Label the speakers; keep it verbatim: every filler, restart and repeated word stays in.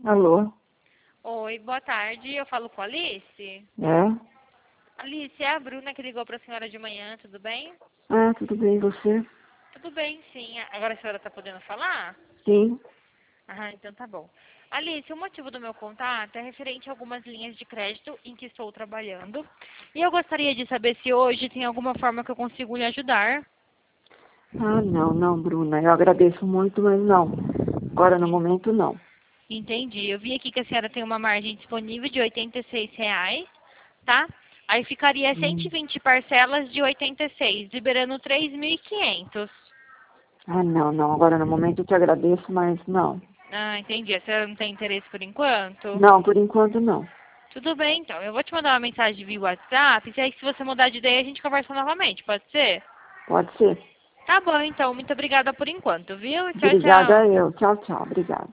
Speaker 1: Alô?
Speaker 2: Oi, boa tarde. Eu falo com a Alice.
Speaker 1: É?
Speaker 2: Alice, é a Bruna que ligou para a senhora de manhã, tudo bem?
Speaker 1: Ah, tudo bem, e você?
Speaker 2: Tudo bem, sim. Agora a senhora está podendo falar?
Speaker 1: Sim.
Speaker 2: Ah, então tá bom. Alice, o motivo do meu contato é referente a algumas linhas de crédito em que estou trabalhando. E eu gostaria de saber se hoje tem alguma forma que eu consigo lhe ajudar.
Speaker 1: Ah, não, não, Bruna. Eu agradeço muito, mas não. Agora, no momento, não.
Speaker 2: Entendi. Eu vi aqui que a senhora tem uma margem disponível de oitenta e seis reais, tá? Aí ficaria cento e
Speaker 1: Hum.
Speaker 2: vinte parcelas de oitenta e seis, liberando três mil e quinhentos.
Speaker 1: Ah, não, não. Agora, no momento, eu te agradeço, mas não.
Speaker 2: Ah, entendi. A senhora não tem interesse por enquanto?
Speaker 1: Não, por enquanto, não.
Speaker 2: Tudo bem, então. Eu vou te mandar uma mensagem via WhatsApp, e aí se você mudar de ideia, a gente conversa novamente, pode ser?
Speaker 1: Pode ser.
Speaker 2: Tá bom, então. Muito obrigada por enquanto, viu? Tchau,
Speaker 1: Obrigada
Speaker 2: tchau.
Speaker 1: eu. Tchau, tchau. Obrigada.